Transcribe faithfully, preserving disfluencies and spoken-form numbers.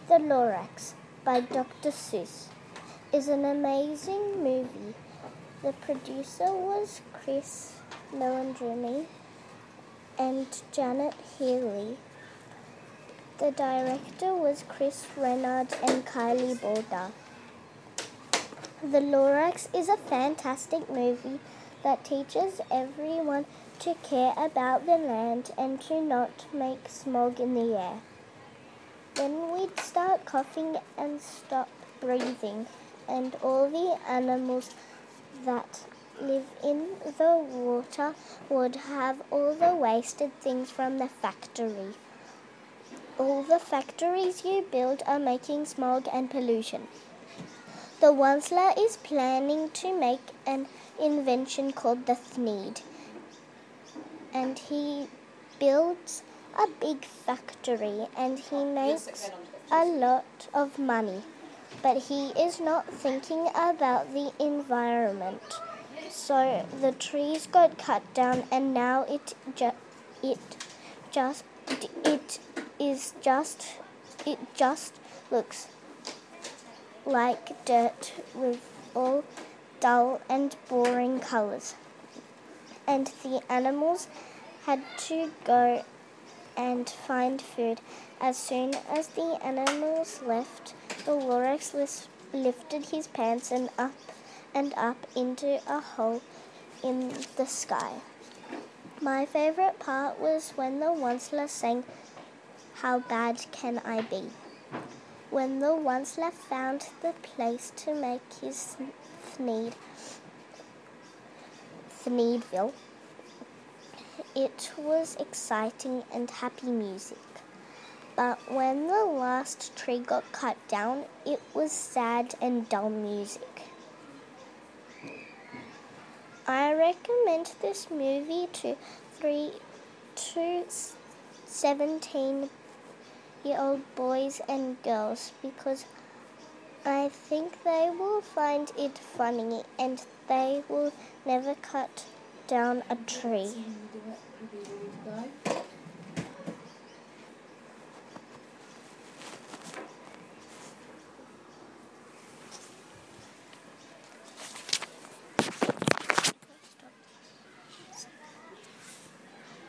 The Lorax by Doctor Seuss is an amazing movie. The producer was Chris Meledandri and Janet Healy. The director was Chris Renard and Kylie Boulder. The Lorax is a fantastic movie that teaches everyone to care about the land and to not make smog in the air. Then we'd start coughing and stop breathing, and all the animals that live in the water would have all the wasted things from the factory. All the factories you build are making smog and pollution. The Onceler is planning to make an invention called the Thneed, and he builds a big factory and he makes a lot of money, but he is not thinking about the environment. So the trees got cut down, and now it ju- it just it is just it just looks like dirt with all dull and boring colors. And the animals had to go and find food. As soon as the animals left, the Lorax lifted his pants and up and up into a hole in the sky. My favorite part was when the Onceler sang, "How Bad Can I Be?" When the Onceler found the place to make his Thneed, Thneedville, it was exciting and happy music. But when the last tree got cut down, it was sad and dull music. I recommend this movie to three to seventeen-year-old boys and girls because I think they will find it funny and they will never cut down a tree.